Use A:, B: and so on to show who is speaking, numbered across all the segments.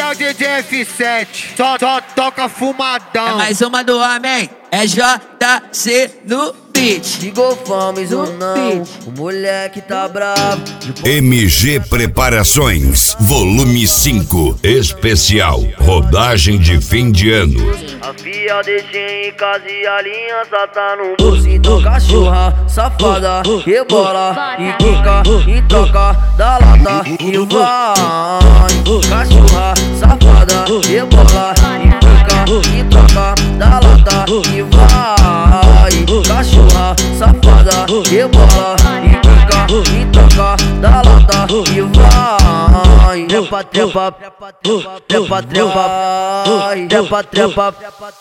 A: é o DJ F7, só toca fumadão.
B: É mais uma do homem, é JC no beat.
C: Ligou Fames ou não, o moleque tá bravo.
D: MG Preparações, volume 5, especial, rodagem de fim de ano.
C: A fia deixei em casa e a aliança tá no bolso. Então cachorra, safada, rebola e quica e troca da lata e vai. Cachorra, safada, rebola e quica e troca da lata e vai. Cachorra, safada, rebola e quica e troca da lata e vai. Trepa, trepa, trepa, trepa, trepa, trepa, trepa,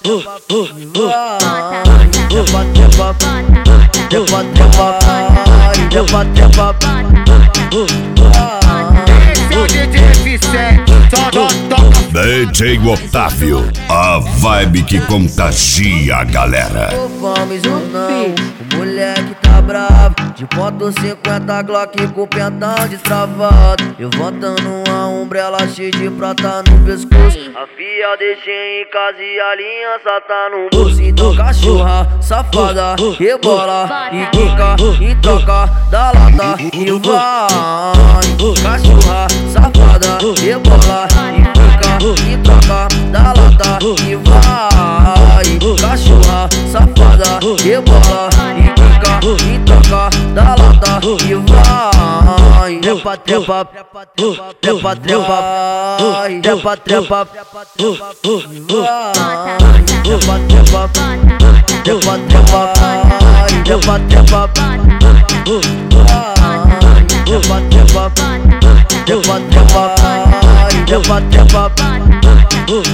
C: trepa, trepa, trepa,
A: Esse é o DJ F7, só toca.
D: DJ Otávio, a vibe que contagia a galera.
C: Fames ou não, o moleque tá bravo. De ponto 50 Glock com o pentão destravado. Levantando uma umbrella cheia de prata no pescoço. A fia deixei em casa e a aliança tá no bolso. Então cachorra, safada, rebola e quica e troca da lata e vai. Cachorra, safada, rebola e quica e troca da lata e vai. Cachorra, safada, rebola e quica e troca da lata e vai. Trepa, trepa, trepa, trepa, trepa, trepa, trepa, trepa, trepa, trepa, trepa,